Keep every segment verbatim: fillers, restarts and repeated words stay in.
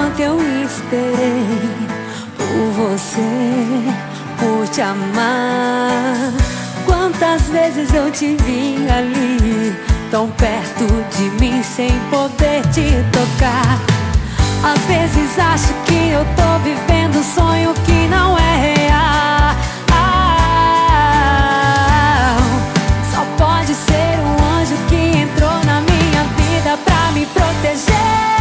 quanto eu esperei por você, por te amar. Quantas vezes eu te vi ali, tão perto de mim sem poder te tocar. Às vezes acho que eu tô vivendo um sonho que não é real. Só pode ser um anjo que entrou na minha vida pra me proteger.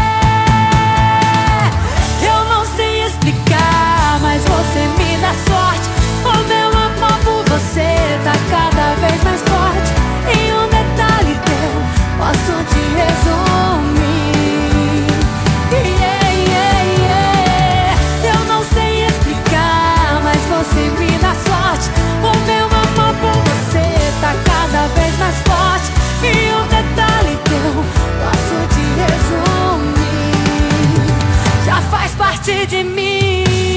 Eu não sei explicar, mas você me dá sorte. O meu amor por você tá cada vez mais forte. Em um detalhe teu posso te resumir. Yeah, yeah, yeah. Eu não sei explicar, mas você me dá sorte. O meu amor por você tá cada vez mais forte. Em um detalhe teu posso te resumir. Já faz parte de mim.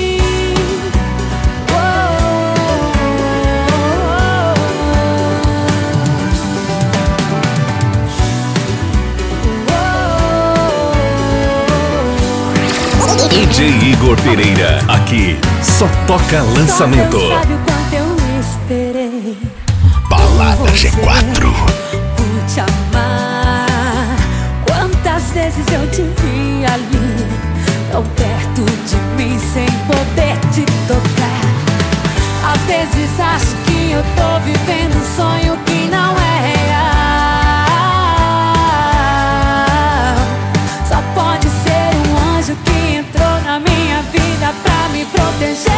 D J Igor Pereira, aqui só toca lançamento. Só Deus sabe o quanto eu esperei. Balada G quatro. Por te amar. Quantas vezes eu te vi ali, tão perto de mim sem poder te tocar. Às vezes acho que eu tô vivendo um sonho que não é real. Só pode ser um anjo que entrou na minha vida pra me proteger.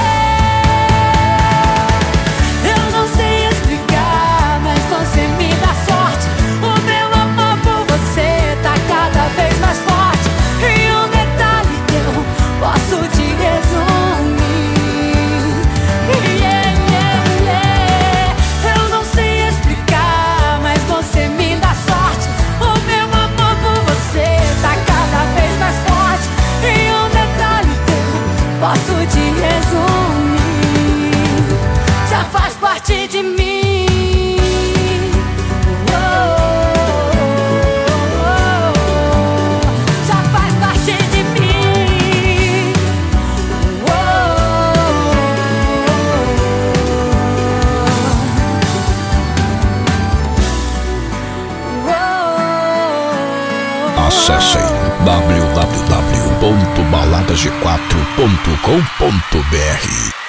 Eu não sei explicar, mas você me dá sorte. O meu amor por você tá cada vez mais forte. E um detalhe teu posso te resumir. Yeah, yeah, yeah. Eu não sei explicar, mas você me dá sorte. O meu amor por você tá cada vez mais forte. E um detalhe teu posso te resumir. Já faz parte de mim. Oh, oh, oh. Já faz parte de mim. Oh, oh, oh. Acessem w w w ponto balada g quatro ponto com ponto b r.